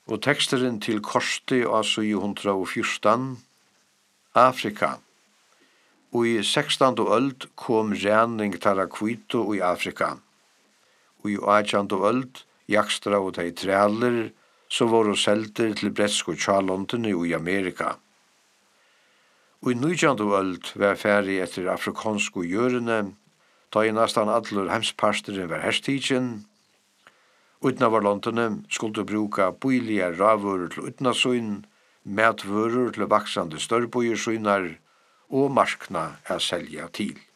Og teksteren til korset av 714, Afrika. Og i 16. øld kom ræning tara kvito i Afrika. Og i 18. øld jakstra og de træler som var selter til bretsk og tjalondene i Amerika. Og i 19. øld var ferdig etter afrikansk og gjørende, da i nesten alle heimspasteren var herstigen. Utenfor landene skulle bruka bøylige ravører til utenasøyn, matvører til vaksande størrbøyersøynar og markna å selja til.